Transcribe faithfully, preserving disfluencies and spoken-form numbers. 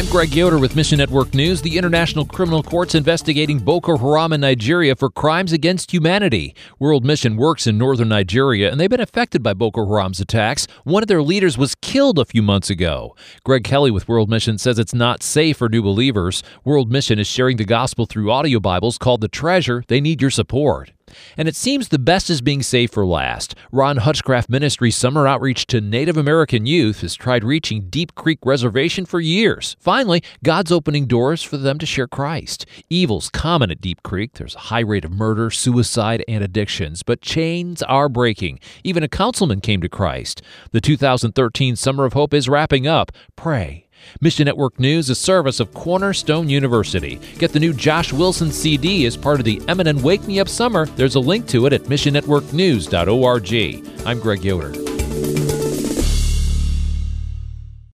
Greg Yoder with Mission Network News. The International Criminal Court's investigating Boko Haram in Nigeria for crimes against humanity. World Mission works in northern Nigeria, and they've been affected by Boko Haram's attacks. One of their leaders was killed a few months ago. Greg Kelly with World Mission says it's not safe for new believers. World Mission is sharing the gospel through audio Bibles called The Treasure. They need your support. And it seems the best is being saved for last. Ron Hutchcraft Ministries' summer outreach to Native American youth has tried reaching Deep Creek Reservation for years. Finally, God's opening doors for them to share Christ. Evil's common at Deep Creek. There's a high rate of murder, suicide, and addictions. But chains are breaking. Even a councilman came to Christ. The two thousand thirteen Summer of Hope is wrapping up. Pray. Mission Network News, a service of Cornerstone University. Get the new Josh Wilson C D as part of the Eminem Wake Me Up Summer. There's a link to it at mission network news dot org. I'm Greg Yoder.